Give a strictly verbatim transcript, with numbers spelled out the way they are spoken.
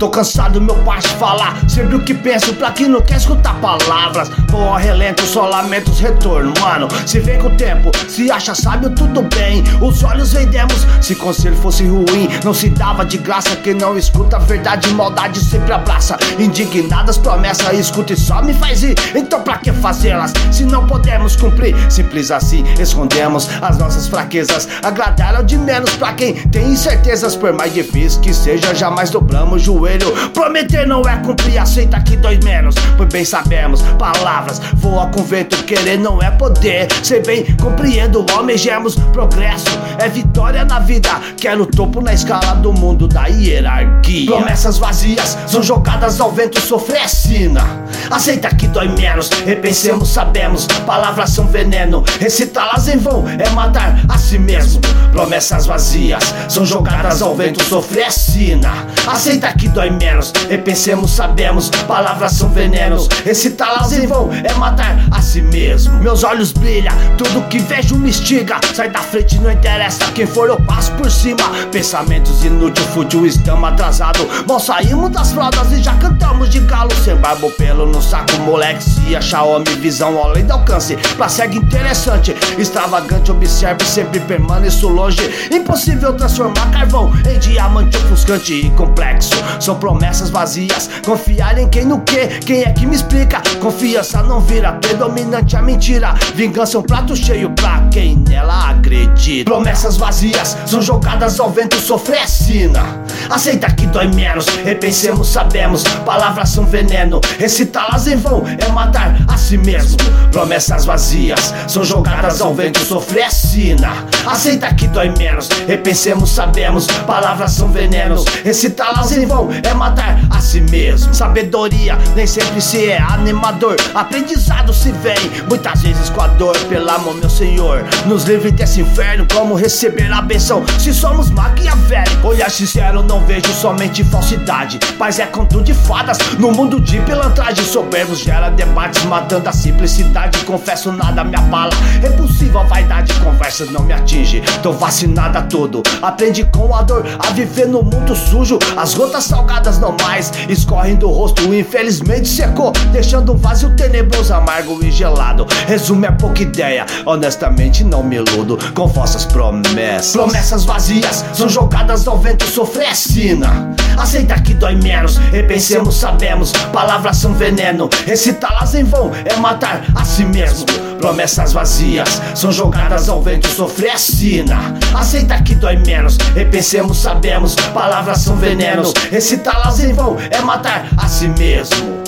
Tô cansado, meu parça, de falar sempre o que penso, pra quem não quer escutar palavras. Vou ao relento, só lamentos, retorno, mano. Se vem com o tempo, se acha sábio, tudo bem. Os olhos vendemos, se conselho fosse ruim, não se dava de graça. Quem não escuta a verdade e maldade sempre abraça. Indignadas promessas, escuta e só me faz ir. Então pra que fazê-las, se não podemos cumprir? Simples assim, escondemos as nossas fraquezas. Agradar ao de menos pra quem tem incertezas. Por mais difícil que seja, jamais dobramos o joelho. Prometer não é cumprir, aceita que dói menos. Pois bem sabemos, palavras voa com vento. Querer não é poder, sei bem, compreendo, almejamos progresso. É vitória na vida, quero topo na escala do mundo da hierarquia. Promessas vazias são jogadas ao vento, sofrer é sina. Aceita que dói menos, repensemos, sabemos. Palavras são veneno, recitá-las em vão é matar a si mesmo. Promessas vazias são jogadas ao vento, sofrer é sina. Aceita que dói menos, repensemos, sabemos. Palavras são venenos, recitá-las em vão é matar a si mesmo. Meus olhos brilham, tudo que vejo me instiga. Sai da frente, não interessa quem for, eu passo por cima. Pensamentos inúteis, fútil, estamos atrasados. Mal saímos das fraldas e já cantamos de galo. Sem barba ou pelo no saco, moleque, se achar homem, visão além do alcance. Pra segue interessante, extravagante, observe, sempre permaneço longe. Impossível transformar carvão em diamante ofuscante e complexo. São promessas vazias, confiar em quem no que? Quem é que me explica? Confiança não vira predominante a mentira. Vingança é um prato cheio pra quem nela acredita. Promessas vazias são jogadas ao vento, sofrer é sina. Aceita que dói menos, repensemos, sabemos. Palavras são veneno, recitá-las em vão é matar a si mesmo. Promessas vazias são jogadas ao vento, sofrer é sina. Aceita que dói menos, repensemos, sabemos. Palavras são venenos, recitá-las em vão é matar a si mesmo. Sabedoria nem sempre se é animador, aprendizado se vem muitas vezes com a dor. Pelo amor, meu Senhor, nos livre desse inferno. Como receber a benção se somos maquiavélicos? Olhar sincero, não vejo somente falsidade. Paz é conto de fadas no mundo de pilantragem. Soberbos gera debates, matando a simplicidade. Confesso, nada me abala, repulsiva a vaidade. Conversas não me atinge, tô vacinada a tudo. Aprende com a dor a viver no mundo sujo. As gotas salgadas não mais escorrem do rosto, infelizmente secou, deixando um vazio tenebroso, amargo e gelado. Resumo é pouca ideia, honestamente não me iludo com falsas promessas. Promessas vazias são jogadas ao vento, sofrer é sina. Aceita que dói menos, repensemos, sabemos. Palavras são veneno, recitá-las em vão é matar a si mesmo. Promessas vazias são jogadas ao vento, sofrer é sina. Aceita que dói menos, repensemos, sabemos. Palavras são venenos, recitá-las em vão é matar a si mesmo.